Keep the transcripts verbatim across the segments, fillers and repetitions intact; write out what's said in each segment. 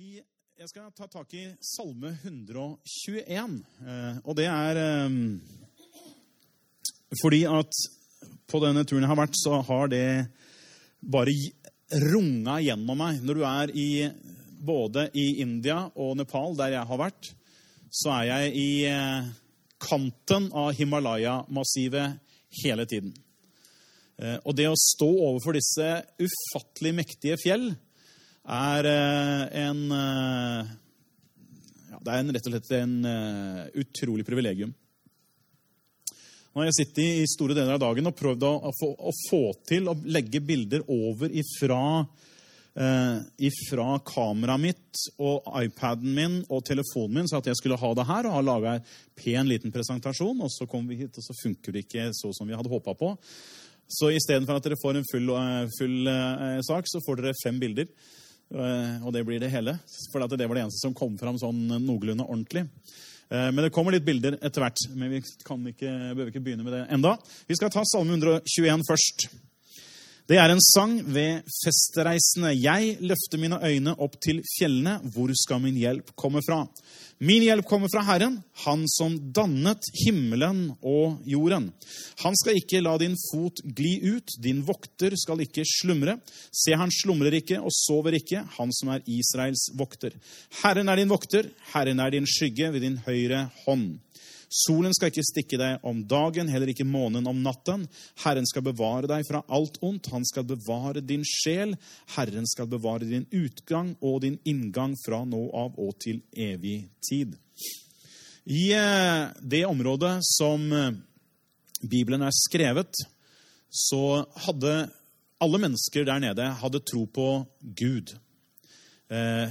I, jeg skal ta tak i Salme hundre og tjueen, eh, og det er eh, fordi at på denne turen jeg har vært, så har det bare runget gjennom meg. Når du er i, både i India og Nepal, der jeg har vært, så er jeg i eh, kanten av Himalaya-massivet hele tiden. Eh, og det å stå overfor disse ufattelig mektige fjell er en, ja, det er en, rett og slett en uh, utrolig privilegium. Nå har jeg sittet i store deler av dagen og prøvd å, å, få, å få til å legge bilder over ifra, uh, ifra kameraet mitt og iPaden min og telefonen min, så at jeg skulle ha det her og ha laget en pen liten presentasjon, og så kom vi hit, og så funker det ikke så som vi hadde håpet på. Så i stedet for at dere får en full, uh, full uh, sak, så får dere fem bilder. Og det blir det hele, for det var det eneste som kom fram sånn noenlunde ordentlig. Men det kommer litt bilder etter hvert, men vi kan ikke, behøver ikke begynne med det enda. Vi skal ta Salme hundre og tjueen først. Det er en sang ved festreisende. Jeg løfter mine øyne opp til fjellene. Hvor skal min hjelp komme fra? Min hjelp kommer fra Herren, han som dannet himmelen og jorden. Han skal ikke la din fot gli ut, din vokter skal ikke slumre. Se, han slumrer ikke og sover ikke, han som er Israels vokter. Herren er din vokter, Herren er din skygge ved din høyre hånd. Solen skal ikke stikke deg om dagen, heller ikke månen om natten. Herren skal bevare deg fra alt ondt. Han skal bevare din sjel. Herren skal bevare din utgang og din inngang fra nå av og til evig tid. I det området som Bibelen er skrevet, så hadde alle mennesker der nede hadde tro på Gud. Eh,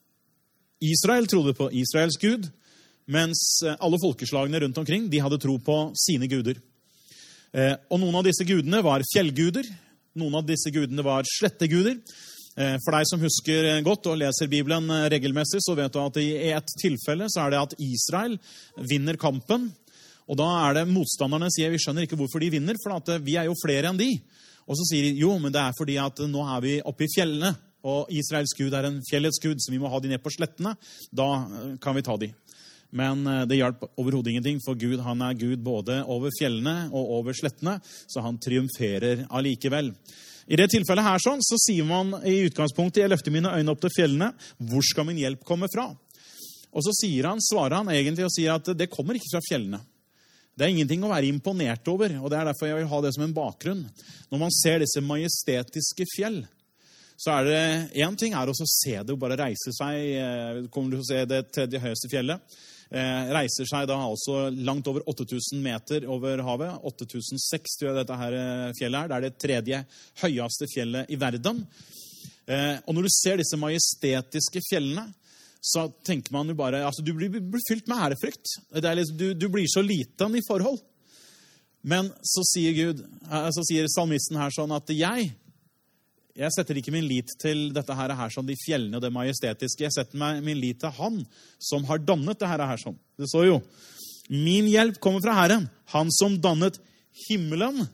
Israel trodde på Israels Gud, mens alle folkeslagene rundt omkring, de hadde tro på sine guder. Eh, og noen av disse gudene var fjellguder, noen av disse gudene var sletteguder. Eh, for deg som husker godt og leser Bibelen regelmessig, så vet du at i et tilfelle så er det at Israel vinner kampen, og da er det motstanderne sier, vi skjønner ikke hvorfor de vinner, for at vi er jo flere enn de. Og så sier de, jo, men det er fordi at nå er vi oppe i fjellene, og Israels Gud er en fjellets Gud, så vi må ha de ned på slettene, da kan vi ta de. Men det hjalp overhodet ingenting, for Gud, han er Gud både over fjellene og over slettene, så han triumferer allikevel. I det tilfellet her sånn, så sier man i utgangspunktet, jeg løfter mine øyne opp til fjellene, hvor skal min hjelp komme fra? Og så sier han, svarer han egentlig og sier at det kommer ikke fra fjellene. Det er ingenting å være imponert over, og det er derfor jeg vil ha det som en bakgrunn. Når man ser disse majestetiske fjell, så er det, en ting er å se det og bare reise seg, kommer du til å se det tredje høyeste fjellet, Eh, reiser seg da altså langt over åtte tusen meter over havet. åtte tusen seks tror jeg dette her fjellet er. Det er det tredje høyeste fjellet i verden. Eh, og når du ser disse majestetiske fjellene, så tenker man jo bare, altså du blir, blir fylt med ærefrykt. Det er liksom, du, du blir så liten i forhold. Men så sier Gud, så sier salmisten her sånn at jeg, Jeg setter ikke min lit til dette her, her sånn, de fjellene og det majestetiske. Jeg setter meg min lit til han som har dannet det her, her sånn. Det står jo, min hjelp kommer fra Herren, han som dannet himmelen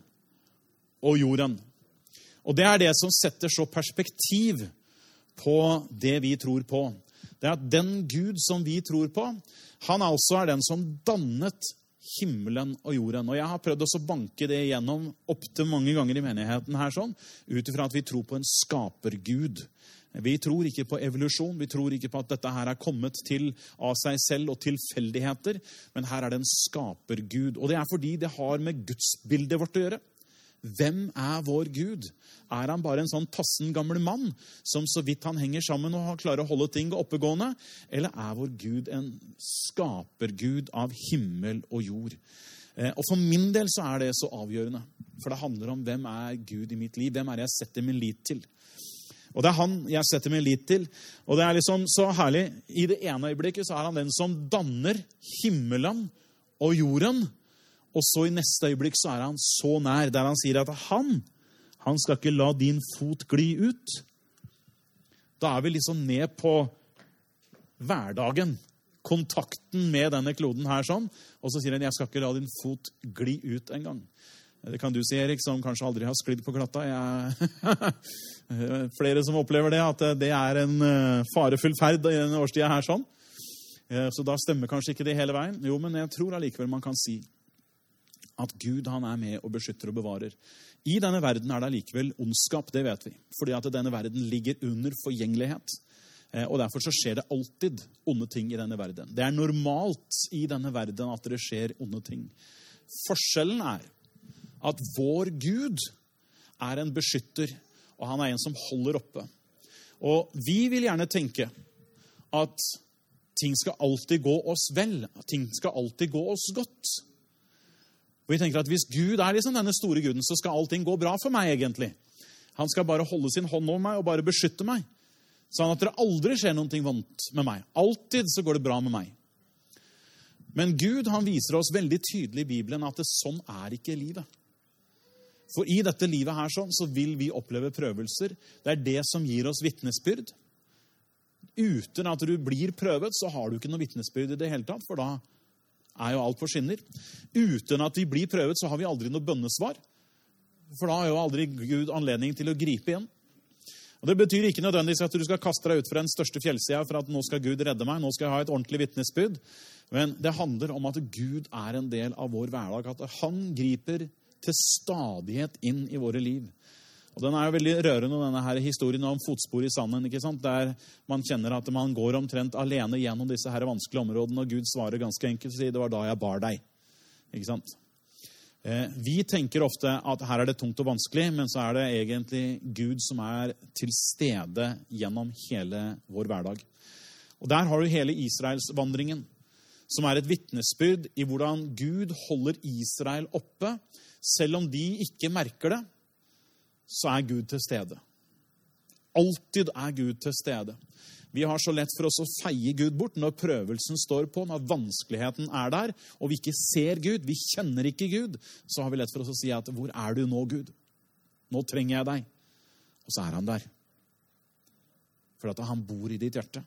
og jorden. Og det er det som setter så perspektiv på det vi tror på. Det er at den Gud som vi tror på, han altså er den som dannet himmelen og jorden. Og jeg har prøvd å banke det igjennom opp til mange ganger i menigheten her sånn, utifra at vi tror på en skapergud. Vi tror ikke på evolusjon, vi tror ikke på at dette her er kommet til av seg selv og tilfeldigheter, men her er det en skapergud. Og det er fordi det har med gudsbildet vårt å gjøre. Hvem er vår Gud? Er han bare en sånn passen gammel mann som så vidt han henger sammen og klarer å holde ting oppegående? Eller er vår Gud en skapergud av himmel og jord? Eh, og for min del så er det så avgjørende. For det handler om hvem er Gud i mitt liv? Hvem er det jeg setter min lit til? Og det er han jeg setter min lit til. Og det er liksom så herlig. I det ene øyeblikket så er han den som danner himmelen og jorden. Og så i neste øyeblikk så er han så nær, der han sier at han, han skal ikke la din fot gli ut. Da er vi liksom ned på hverdagen, kontakten med denne kloden her sånn, og så sier han, jeg skal ikke la din fot gli ut en gang. Det kan du si, Erik, som kanskje aldri har sklidd på glatta. Jeg... Flere som opplever det, at det er en farefull ferd i denne årstida her sånn. Så da stemmer kanskje ikke det hele veien. Jo, men jeg tror allikevel man kan si at Gud, han er med og beskytter og bevarer. I denne verden er det allikevel ondskap, det vet vi. Fordi at denne verden ligger under forgjengelighet. Og derfor så skjer det alltid onde ting i denne verden. Det er normalt i denne verden at det skjer onde ting. Forskjellen er at vår Gud er en beskytter, og han er en som holder oppe. Og vi vil gjerne tenke at ting skal alltid gå oss vel, at ting skal alltid gå oss godt. Og vi tenker at hvis Gud er liksom denne store Guden, så skal allting gå bra for meg egentlig. Han skal bare holde sin hånd over meg og bare beskytte meg, sånn at det aldri skjer noe vondt med meg. Alltid så går det bra med meg. Men Gud, han viser oss veldig tydelig i Bibelen at det sånn er ikke livet. For i dette livet her sånn, så vil vi oppleve prøvelser. Det er det som gir oss vittnesbyrd. Uten at du blir prøvet, så har du ikke noe vittnesbyrd i det hele tatt, for da er jo alt på skinner. Uten at vi blir prøvet, så har vi aldri noe bønnesvar. For da har jo aldri Gud anledning til å gripe inn. Og det betyr ikke nødvendigvis at du skal kaste deg ut fra den største fjellsida for at nå skal Gud redde meg, nå skal jeg ha et ordentlig vittnesbyrd. Men det handler om at Gud er en del av vår hverdag, at han griper til stadighet inn i våre liv. Og den er jo veldig rørende, denne her historien om fotspor i sanden, ikke sant? Der man kjenner at man går omtrent alene gjennom disse her vanskelige områdene, og Gud svarer ganske enkelt, sier det var da jeg bar deg. Ikke sant? Eh, vi tenker ofte at her er det tungt og vanskelig, men så er det egentlig Gud som er til stede gjennom hele vår hverdag. Og der har du hele Israelsvandringen, som er et vittnesbyrd i hvordan Gud holder Israel oppe. Selv om de ikke merker det, så er Gud til stede. Alltid er Gud til stede. Vi har så lett for oss å feie Gud bort når prøvelsen står på, når vanskeligheten er der, og vi ikke ser Gud, vi kjenner ikke Gud, så har vi lett for oss å si at, hvor er du nå, Gud? Nå trenger jeg deg. Og så er han der. For at han bor i ditt hjerte.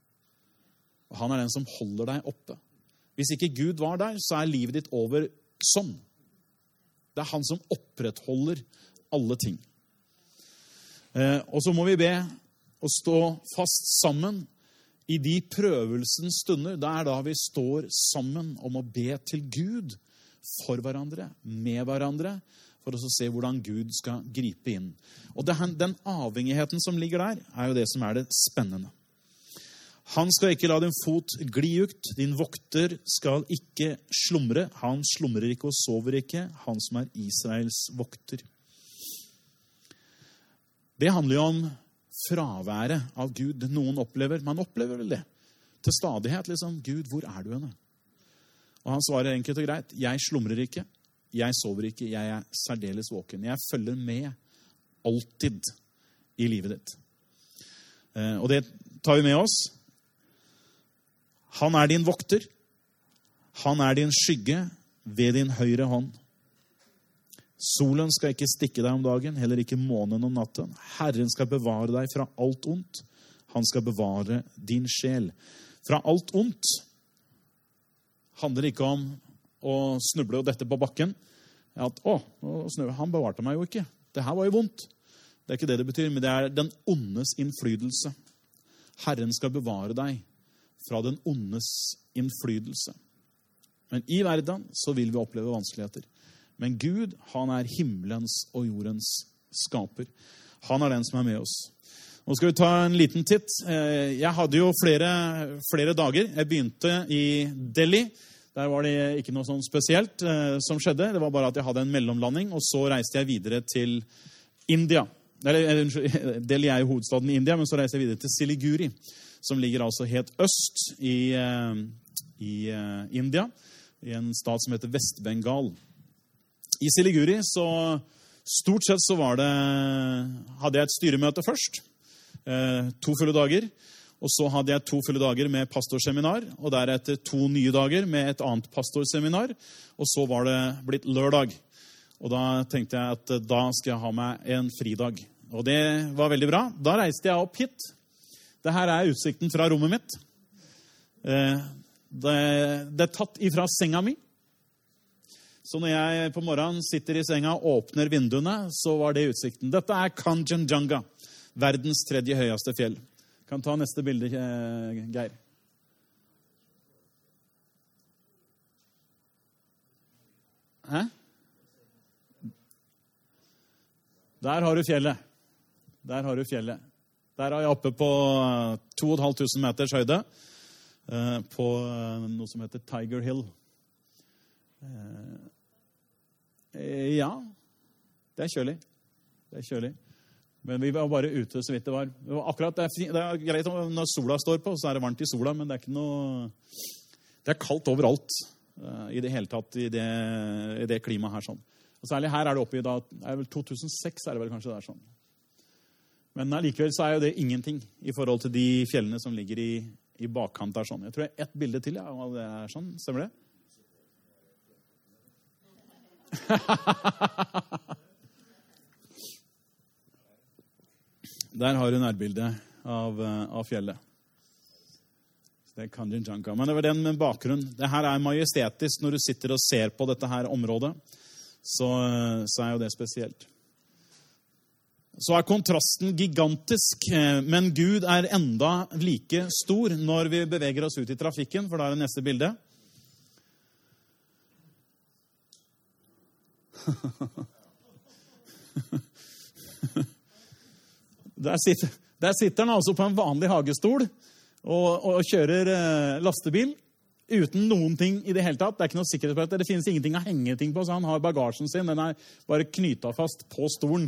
Og han er den som holder deg oppe. Hvis ikke Gud var der, så er livet ditt over sånn. Det er han som opprettholder alle ting. Eh, og så må vi be og stå fast sammen i de prøvelsens stunder. Det er da vi står sammen om å be til Gud for hverandre, med hverandre, for å se hvordan Gud skal gripe inn. Og det, den avhengigheten som ligger der, er jo det som er det spennende. Han skal ikke la din fot gli ut, din vokter skal ikke slumre. Han slumrer ikke og sover ikke, han som er Israels vokter. Det handler jo om fraværet av Gud. Noen opplever, man opplever vel det, til stadighet liksom, Gud, hvor er du henne? Og han svarer enkelt og greit, jeg slumrer ikke, jeg sover ikke, jeg er særdeles våken. Jeg følger med alltid i livet ditt. Og det tar vi med oss. Han er din vokter. Han er din skygge ved din høyre hånd. Solen skal ikke stikke deg om dagen, heller ikke månen om natten. Herren skal bevare deg fra alt ondt. Han skal bevare din sjel. Fra alt ondt handler ikke om å snuble og dette på bakken. At, å, han bevarte meg jo ikke. Det her var jo vondt. Det er ikke det det betyr, men det er den ondes innflytelse. Herren skal bevare deg fra den ondes innflytelse. Men i verden så vil vi oppleve vanskeligheter. Men Gud, han er himmelens og jordens skaper. Han er den som er med oss. Nå skal vi ta en liten titt. Jeg hadde jo flere, flere dager. Jeg begynte i Delhi. Der var det ikke noe sånn spesielt som skjedde. Det var bare at jeg hadde en mellomlanding, og så reiste jeg videre til India. Eller, Delhi er jo hovedstaden i India, men så reiste jeg videre til Siliguri, som ligger altså helt øst i, i India, i en stat som heter Vest-Bengal. I Siliguri så stort sett så var det, hadde jeg et styremøte først, eh, to fulle dager, og så hadde jeg to fulle dager med pastorseminar, og deretter to nye dager med et annet pastorseminar, og så var det blitt lørdag. Og da tenkte jeg at da skal jeg ha meg en fridag. Og det var veldig bra. Da reiste jeg opp hit. Dette er utsikten fra rommet mitt. Det, det er tatt ifra senga mi. Så når jeg på morgenen sitter i senga og åpner vinduene, så var det utsikten. Dette er Kanchenjunga, verdens tredje høyeste fjell. Kan ta neste bilde, Geir. Hæ? Der har du fjellet. Der har du fjellet. Der er jeg oppe på to og et halvt tusen meters høyde, på noe som heter Tiger Hill. Ja, det er kjølig. Det er kjølig. Men vi var bare ute så vidt det var. Det var akkurat, det er, fint, det er greit når sola står på, så er det varmt i sola, men det er ikke noe... Det er kaldt overalt i det hele tatt, i det, i det klimaet her sånn. Og særlig her er det oppe i da, er vel to tusen og seks er det vel kanskje der sånn. Men likevel så er jo det ingenting i forhold til de fjellene som ligger i, i bakkant der sånn. Jeg tror det er ett bilde til, ja, og det er sånn, stemmer det? Der har du nærbildet av, av fjellet. Det er Kanchenjunga. Men det var den med bakgrunn. Det her er majestetisk når du sitter og ser på dette her området. Så, så er jo det spesielt. Så er kontrasten gigantisk, men Gud er enda like stor når vi beveger oss ut i trafikken, for da er det neste bilde. Der sitter, der sitter han altså på en vanlig hagestol og, og kjører eh, lastebil uten noen ting i det hele tatt. Det er ikke noe sikkerhetsbrett. Det finnes ingenting å henge ting på, så han har bagasjen sin. Den er bare knyta fast på stolen.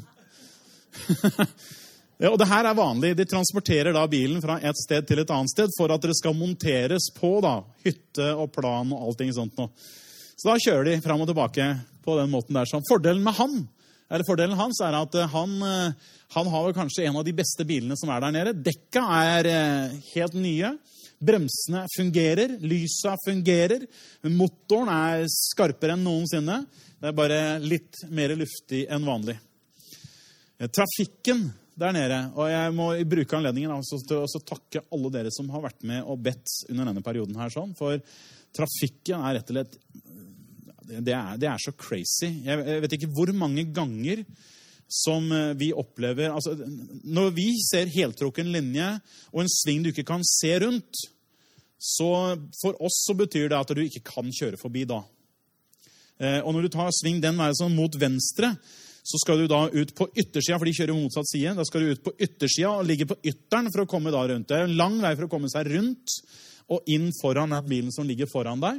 Ja, og det her er vanlig. De transporterer da bilen fra et sted til et annet sted for at det skal monteres på da, hytte og plan og allting sånt nå. Så da kjører de fram og tilbake på den måten der. Så fordelen med han, eller fordelen hans er at han, han har vel kanskje en av de beste bilene som er der nede. Dekka er helt nye. Bremsene fungerer, lysa fungerer, motoren er skarpere enn noensinne. Det er bare litt mer luftig enn vanlig. Trafikken der nede, og jeg må bruke anledningen altså til å takke alle dere som har vært med og bedt under denne perioden her, sånn, for trafikken er rett og slett, det er, det er så crazy. Jeg vet ikke hvor mange ganger som vi opplever, altså når vi ser heltrukken linje og en sving du ikke kan se rundt, så for oss så betyr det at du ikke kan kjøre forbi da. Og når du tar sving den veien sånn mot venstre, så skal du da ut på yttersida, for de kjører motsatt side. Da skal du ut på yttersida og ligge på ytteren for å komme da rundt. Det er en lang vei for å komme seg rundt og inn foran den bilen som ligger foran deg.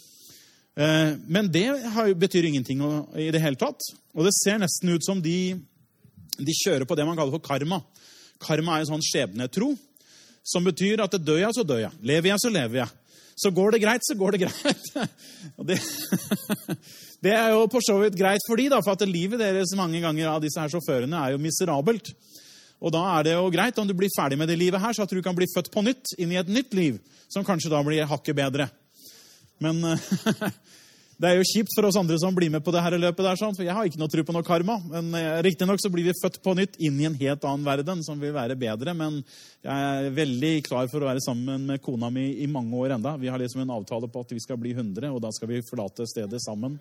Men det betyr ingenting i det hele tatt. Og det ser nesten ut som de, de kjører på det man kaller for karma. Karma er en sånn skjebnetro, som betyr at dør jeg, så dør jeg. Lever jeg, så lever jeg. Så går det greit, så går det greit. Og det, det er jo på så vidt greit for de, da, for at livet deres mange ganger av disse her sjåførene er jo miserabelt. Og da er det jo greit om du blir ferdig med det livet her, så at du kan bli født på nytt, inn i et nytt liv, som kanskje da blir hakket bedre. Men det er jo kjipt for oss andre som blir med på det her løpet der, sånn, for jeg har ikke noe tro på noe karma. Men riktig nok så blir vi født på nytt inn i en helt annen verden, som vil være bedre. Men jeg er veldig klar for å være sammen med kona mi i mange år enda. Vi har liksom en avtale på at vi skal bli hundre, og da skal vi forlate stedet sammen.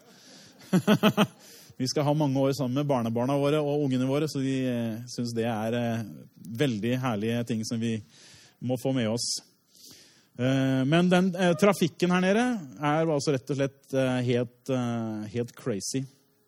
Vi skal ha mange år sammen med barnebarna våre og ungene våre, så vi synes det er veldig herlige ting som vi må få med oss. Men den eh, trafikken her nede er altså rett og slett eh, helt, eh, helt crazy.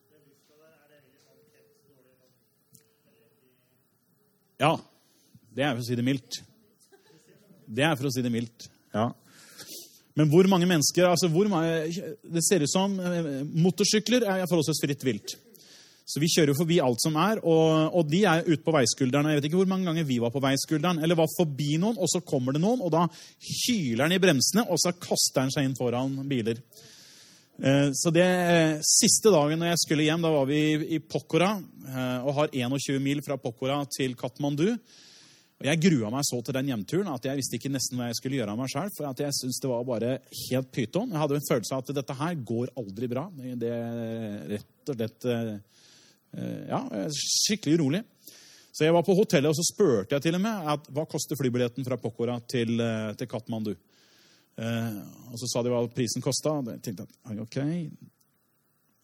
Ja, det er for å si det mildt. Det er for å si det mildt, ja. Men hvor mange mennesker, altså hvor mange, det ser ut som eh, motorsykler er forholdsvis fritt vilt. Så vi kjører jo forbi alt som er, og, og de er ute på veiskulderen. Jeg vet ikke hvor mange ganger vi var på veiskulderen, eller var forbi noen, og så kommer det noen, og da hyler han i bremsene, og så kaster han seg inn foran biler. Eh, så det siste dagen når jeg skulle hjem, da var vi i, i Pokhara, eh, og har tjueen mil fra Pokhara til Kathmandu. Og jeg grua meg så til den hjemturen at jeg visste ikke nesten hva jeg skulle gjøre av meg selv, for at jeg synes det var bare helt pyton. Jeg hadde en følelse av at dette her går aldri bra. Det er rett og slett... Eh, Ja, skikkelig rolig. Så jeg var på hotellet, og så spurte jeg til og med at, hva koster flybilletten fra Pokhara til, til Kathmandu. Eh, og så sa de hva prisen kostet, og jeg tenkte at, ok.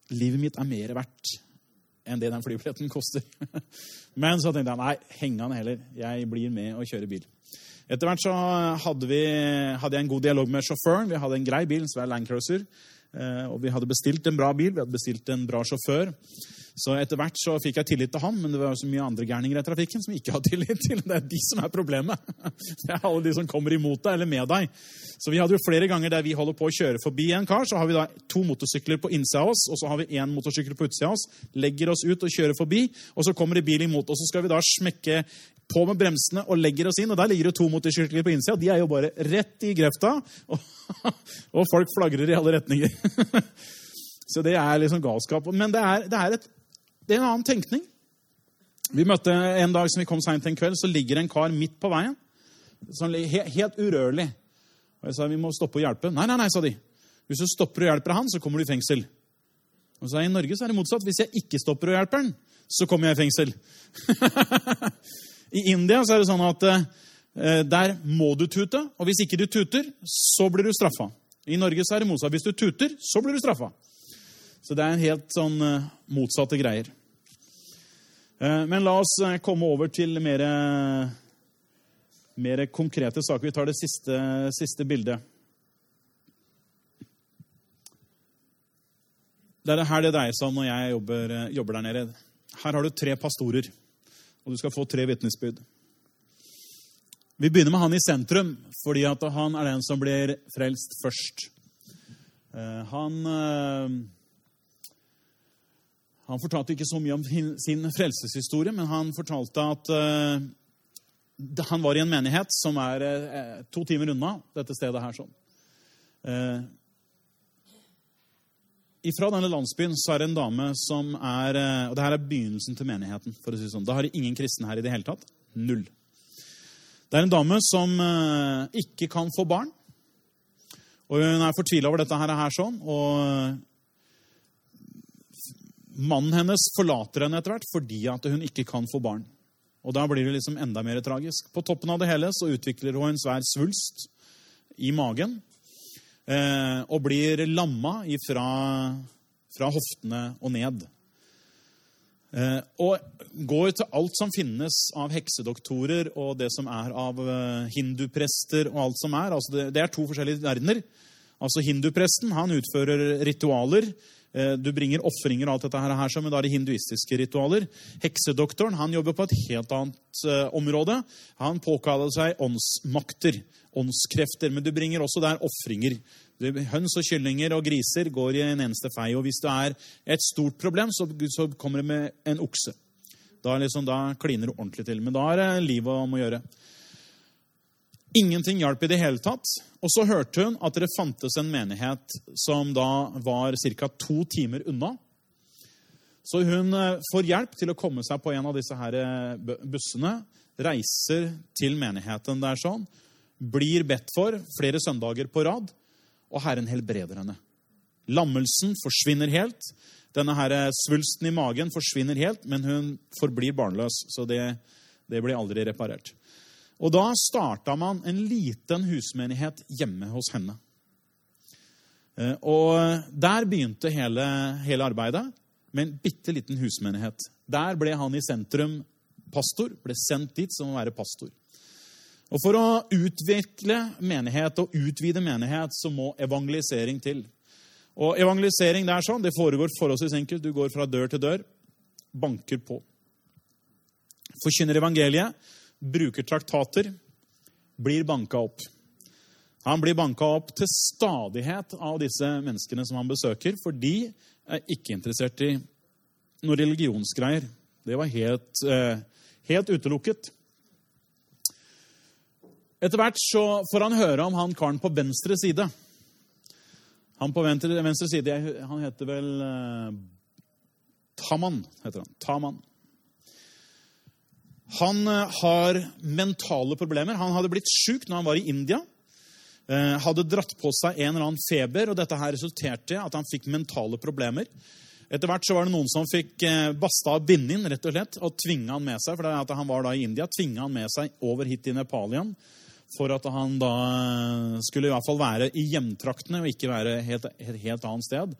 livet mitt er mer verdt enn det den flybilletten koster. Men så tenkte jeg, nei, heng an heller. Jeg blir med og kjører bil. Etter hvert så hadde, vi, hadde jeg en god dialog med sjåføren. Vi hadde en grei bil, en svær Land Cruiser. Og vi hadde bestilt en bra bil, vi hadde bestilt en bra sjåfør. Så etter hvert så fikk jeg tillit til han, men det var så mye andre gærninger i trafikken som jeg ikke har tillit til. Det er de som er problemet. Det er alle de som kommer imot deg eller med deg. Så vi hadde jo flere ganger der vi holder på å kjøre forbi en kar, så har vi da to motorsykler på innsida av oss, og så har vi en motorsykkel på utsida av oss, legger oss ut og kjører forbi, og så kommer det bil imot, og så skal vi da smekke på med bremsene og legger oss inn, og der ligger det to motorsykler på innsida, de er jo bare rett i grefta, og, og folk flagrer i alle retninger. Så det er liksom galskap. Men det er, det er, et, det er en annen tenkning. Vi møtte en dag som vi kom sent en kveld, så ligger en kar midt på veien, som ligger helt urørlig. Og jeg sa, vi må stoppe og hjelpe. Nei, nei, nei, sa de. Hvis du stopper og hjelper han, så kommer du i fengsel. Og så sa jeg, i Norge så er det motsatt. Hvis jeg ikke stopper og hjelper han, så kommer jeg i fengsel. I India så er det sånn at eh, der må du tute, og hvis ikke du tuter, så blir du straffa. I Norge så er det motsatt. Hvis du tuter, så blir du straffa. Så det er en helt sånn eh, motsatte greier. Eh, men la oss eh, komme over til mer, mer konkrete saker. Vi tar det siste, siste bildet. Det er det her det dreier seg om når jeg jobber, jobber der nede. Her har du tre pastorer, og du skal få tre vitnesbyrd. Vi begynner med han i sentrum, fordi at han er den som blir frelst først. Han, han fortalte ikke så mye om sin frelseshistorie, men han fortalte at han var i en menighet som er to timer unna dette stedet her. Sånn. Ifra denne landsbyen så er det en dame som er, og det her er begynnelsen til menigheten, for å si sånn. Da har de ingen kristne her i det hele tatt. Null. Det er en dame som ikke kan få barn, og hun er fortvilet over dette her, her sånn, og mannen hennes forlater henne etter hvert fordi at hun ikke kan få barn. Og da blir det liksom enda mer tragisk. På toppen av det hele så utvikler hun en svær svulst i magen, Eh, og blir lamma ifra, fra hoftene og ned. Eh, og går til alt som finnes av heksedoktorer og det som er av eh, hinduprester og alt som er. Altså det, det er to forskjellige verdener. Altså hindupresten, han utfører ritualer. Eh, du bringer offringer og alt dette her, her men da er det hinduistiske ritualer. Heksedoktoren, han jobber på et helt annet eh, område. Han påkaller seg åndsmakter. Åndskrefter, men du bringer også der offringer. Høns og kyllinger og griser går i en eneste fei, og hvis det er et stort problem, så, så kommer det med en okse. Da, liksom, da kliner det ordentlig til, men da er det livet om å gjøre. Ingenting hjalp i det hele tatt, og så hørte hun at det fantes en menighet som da var cirka to timer unna. Så hun får hjelp til å komme seg på en av disse her bussene, reiser til menigheten der sånn, blir bedt for flere søndager på rad, og Herren helbreder henne. Lammelsen forsvinner helt. Denne her svulsten i magen forsvinner helt, men hun forblir barnløs, så det, det blir aldri reparert. Og da startet man en liten husmenighet hjemme hos henne. Og der begynte hele, hele arbeidet med en bitteliten husmenighet. Der ble han i sentrum pastor, ble sendt dit som å være pastor. Og for å utvikle menighet og utvide menighet, så må evangelisering til. Og evangelisering det er sånn, det foregår forholdsvis enkelt. Du går fra dør til dør, banker på. Forkynner evangeliet, bruker traktater, blir banket opp. Han blir banket opp til stadighet av disse menneskene som han besøker, for de er ikke interessert i noen religionsgreier. Det var helt, helt utelukket. Etter hvert så får han høre om han karen på venstre side. Han på venstre, venstre side, han heter vel uh, Taman, heter han. Taman. Han uh, har mentale problemer. Han hadde blitt syk når han var i India. Uh, hadde dratt på seg en eller annen feber, og dette her resulterte i at han fikk mentale problemer. Etter hvert så var det noen som fikk uh, basta av bindin, rett og slett, og tvinge han med seg, for det er at han var da i India, tvinge han med seg over hit i Nepal igjen, for at han da skulle i hvert fall være i hjemtraktene og ikke være helt, et helt annet sted.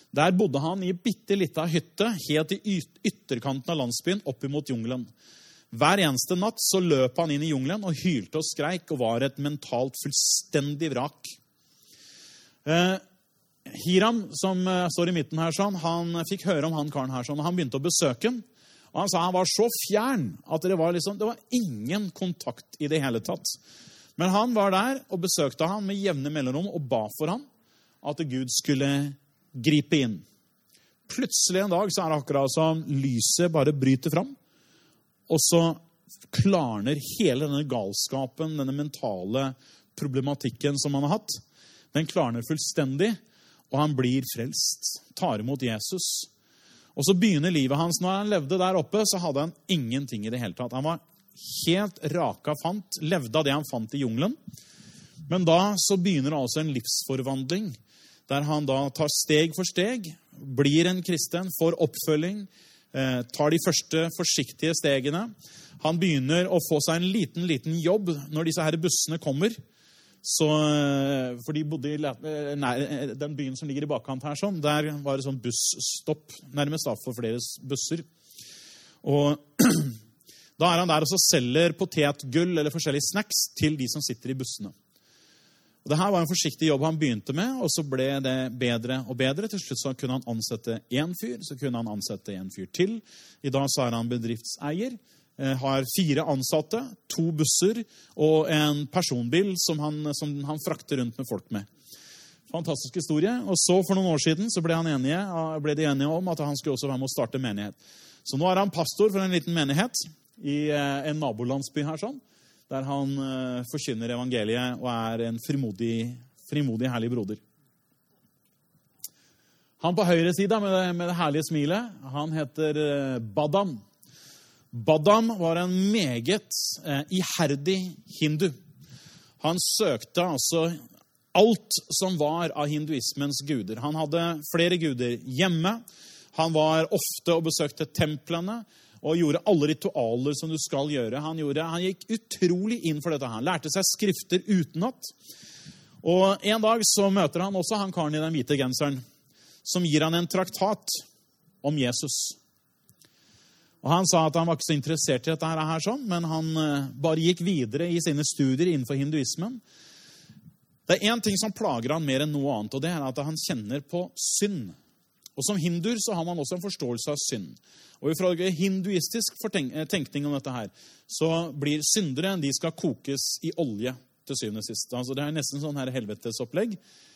Der bodde han i bittelita hytte, helt i ytterkanten av landsbyen, opp imot jungelen. Hver eneste natt så løp han inn i jungelen og hylte og skreik og var et mentalt fullstendig vrak. Eh, Hiram, som står i midten her, sånn, han fikk høre om han karen her, sånn, og han begynte å besøke han. Og han sa han var så fjern at det var, liksom, det var ingen kontakt i det hele tatt. Men han var der og besøkte han med jevne mellomrom og ba for han at Gud skulle gripe inn. Plutselig en dag så er det akkurat som lyset bare bryter fram, og så klarner hele denne galskapen, denne mentale problematikken som han har hatt. Den klarner fullstendig, og han blir frelst, tar imot Jesus. Og så begynner livet hans. Når han levde der oppe, så hadde han ingenting i det hele tatt. Han var helt raka fant, levde av det han fant i jungelen. Men da så begynner det altså en livsforvandling, der han da tar steg for steg, blir en kristen, får oppfølging, eh, tar de første forsiktige stegene. Han begynner å få seg en liten, liten jobb når disse her bussene kommer. Så, for de bodde i nei, den byen som ligger i bakkant her, sånn, der var det sånn busstopp, nærmest da, for flere busser. Og da er han der og så selger potetgull eller forskjellige snacks til de som sitter i bussene. Og det her var en forsiktig jobb han begynte med, og så ble det bedre og bedre. Til slutt så kunne han ansette en fyr, så kunne han ansette en fyr til. I dag så er han bedriftseier. Har fire ansatte, to busser og en personbil som han, som han frakter rundt med folk med. Fantastisk historie. Og så for noen år siden så ble, han enige, ble de enige om at han skulle også være med å starte menighet. Så nå er han pastor for en liten menighet i en nabolandsby her, sånn, der han forkynner evangeliet og er en frimodig, frimodig herlig broder. Han på høyre side med det, med det herlige smilet, han heter Badam. Badam var en meget eh, iherdig hindu. Han søkte altså alt som var av hinduismens guder. Han hadde flere guder hjemme. Han var ofte og besøkte templene og gjorde alle ritualer som du skal gjøre. Han, gjorde, han gikk utrolig inn for dette. Han lærte seg skrifter utenat. Og en dag så møter han også han karen i den hvite genseren, som gir han en traktat om Jesus. Og han sa at han var ikke så interessert i dette her, sånn, men han bare gikk videre i sine studier innenfor hinduismen. Det er en ting som plager han mer enn noe annet, og det er at han kjenner på synd. Og som hinduer så har man også en forståelse av synd. Og ifra hinduistisk tenkning om dette her, så blir syndere, de skal kokes i olje til syvende og sist. Altså det er nesten sånn her helvetesopplegg.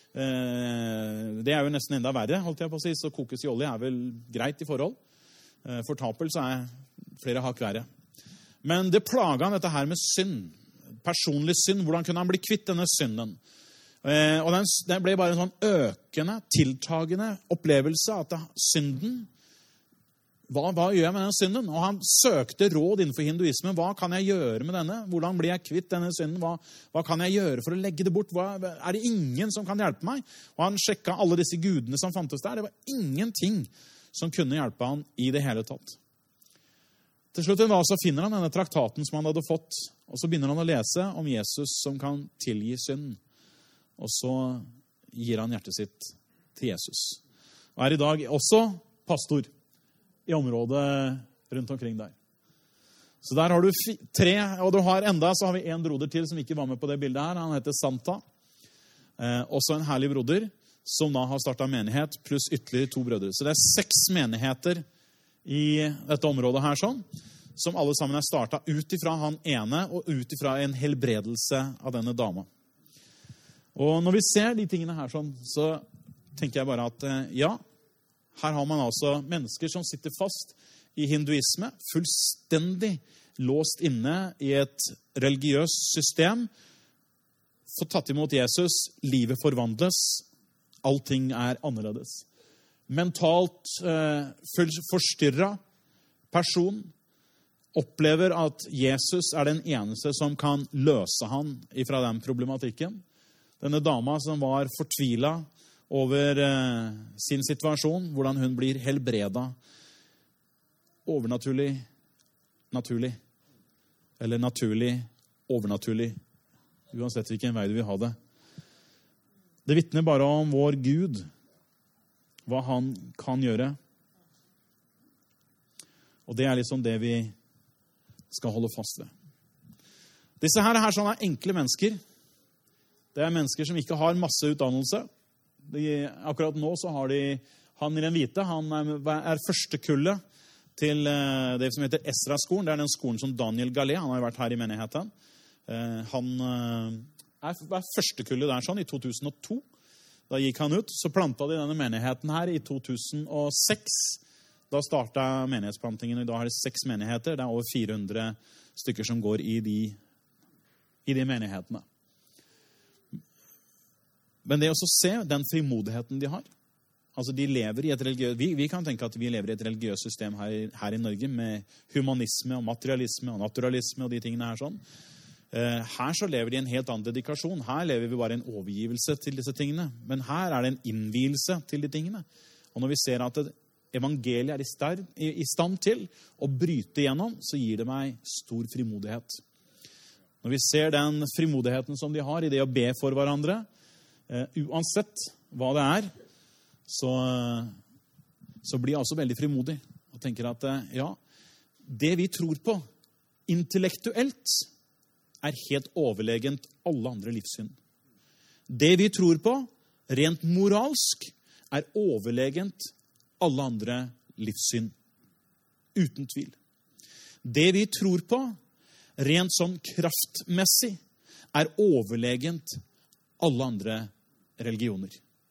Det er jo nesten enda verre, holdt jeg på å si, så kokes i olje er vel greit i forhold. Fortapelse er flere hakk verre. Men det plaget han dette her med synd. Personlig synd. Hvordan kunne han bli kvitt denne synden? Og den, den ble bare en sånn økende, tiltagende opplevelse at synden, hva, hva gjør jeg med denne synden? Og han søkte råd innenfor hinduismen. Hva kan jeg gjøre med denne? Hvordan blir jeg kvitt denne synden? Hva, hva kan jeg gjøre for å legge det bort? Hva, er det ingen som kan hjelpe meg? Og han sjekket alle disse gudene som fantes der. Det var ingenting som kunne hjelpe han i det hele tatt. Til slutt en dag så finner han denne traktaten som han hadde fått, og så begynner han å lese om Jesus som kan tilgi synd. Og så gir han hjertet sitt til Jesus. Og er i dag også pastor i området rundt omkring der. Så der har du tre, og du har enda, så har vi en broder til som ikke var med på det bildet her. Han heter Santa. Eh, også en herlig broder, som da har startet menighet, pluss ytterligere to brødre. Så det er seks menigheter i dette området her, sånn, som alle sammen er startet ut ifra han ene, og ut ifra en helbredelse av denne dama. Og når vi ser de tingene her, sånn, så tenker jeg bare at, ja, her har man altså mennesker som sitter fast i hinduisme, fullstendig låst inne i et religiøst system, får tatt imot Jesus, livet forvandles, allting er annerledes. Mentalt eh, forstyrret person opplever at Jesus er den eneste som kan løse han ifra den problematikken. Denne dama som var fortvilet over eh, sin situasjon, hvordan hun blir helbredet. Overnaturlig, naturlig. Eller naturlig, overnaturlig. Uansett hvilken vei du vil ha det. Det vittner bare om vår Gud, hva han kan gjøre. Og det er liksom det vi skal holde fast ved. Disse her er sånne enkle mennesker. Det er mennesker som ikke har masse utdannelse. De, akkurat nå så har de, han i den hvite, han er, er første kullet til uh, det som heter Esra-skolen. Det er den skolen som Daniel Gallet, han har jo vært her i menigheten. Uh, han uh, er, er første kullet der sånn i to tusen og to. Da gikk han ut, så plantet de denne menigheten her i to tusen og seks. Da startet menighetsplantingen, i dag har det seks menigheter. Det er over fire hundre stykker som går i de, i de menighetene. Men det er også å se den frimodigheten de har. Altså de lever i et religiøst, vi, vi kan tenke at vi lever i et religiøst system her, her i Norge med humanisme og materialisme og naturalisme og de tingene her sånn. Eh, her så lever de i en helt annen dedikasjon. Her lever vi bare en overgivelse til disse tingene. Men her er det en innvielse til de tingene. Og når vi ser at evangeliet er i stand, i, i stand til å bryte igjennom, så gir det meg stor frimodighet. Når vi ser den frimodigheten som de har i det å be for hverandre, Uh, uansett hva det er, så, så blir jeg også veldig frimodig og tenker at uh, ja, det vi tror på intellektuelt er helt overlegent alle andre livssyn. Det vi tror på rent moralsk er overlegent alle andre livssyn. Uten tvil. Det vi tror på rent sånn kraftmessig er overlegent alle andre religioner.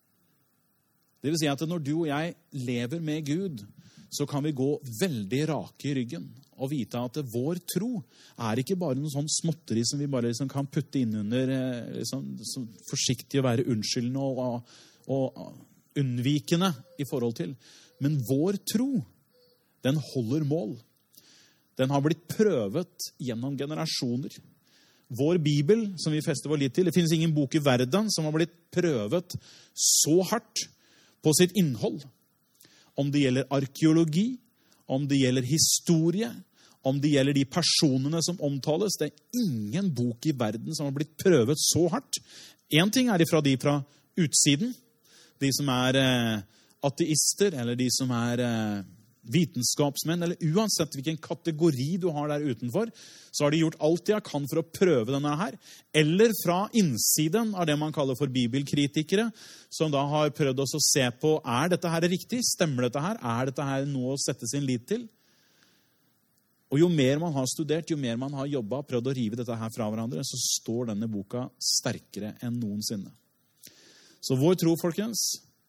Det vil si at når du og jeg lever med Gud, så kan vi gå veldig rake i ryggen og vite at vår tro er ikke bare noe sånn småtteri som vi bare liksom kan putte inn under liksom, forsiktig å være unnskyldende og, og, og unnvikende i forhold til. Men vår tro, den holder mål. Den har blitt prøvet gjennom generasjoner. Vår Bibel, som vi fester vår litt til, det finnes ingen bok i verden som har blitt prøvet så hardt på sitt innhold. Om det gjelder arkeologi, om det gjelder historie, om det gjelder de personene som omtales. Det er ingen bok i verden som har blitt prøvet så hardt. En ting er ifra de fra utsiden, de som er eh, ateister, eller de som er eh, vitenskapsmenn, eller uansett hvilken kategori du har der utenfor, så har de gjort alt de kan for å prøve denne her. Eller fra innsiden av det man kaller for bibelkritikere, som da har prøvd oss å se på, er dette her riktig? Stemmer dette her? Er dette her noe å sette sin lit til? Og jo mer man har studert, jo mer man har jobbet, prøvd å rive dette her fra hverandre, så står denne boka sterkere enn noensinne. Så vår tro, folkens,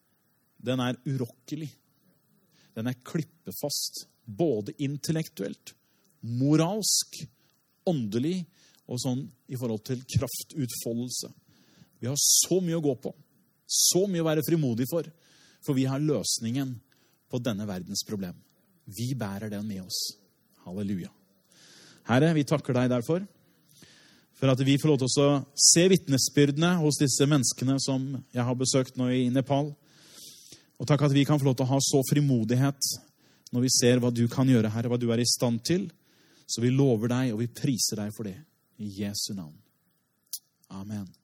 den er urokkelig. Den er klippefast, både intellektuelt, moralsk, åndelig og sånn i forhold til kraftutfoldelse. Vi har så mye å gå på, så mye å være frimodig for, for vi har løsningen på denne verdens problem. Vi bærer den med oss. Halleluja. Herre, vi takker deg derfor, for at vi får lov til å se vittnesbyrdene hos disse menneskene som jeg har besøkt nå i Nepal. Og takk at vi kan få lov til å ha så frimodighet når vi ser hva du kan gjøre, Herre, hva du er i stand til. Så vi lover deg, og vi priser deg for det. I Jesu navn. Amen.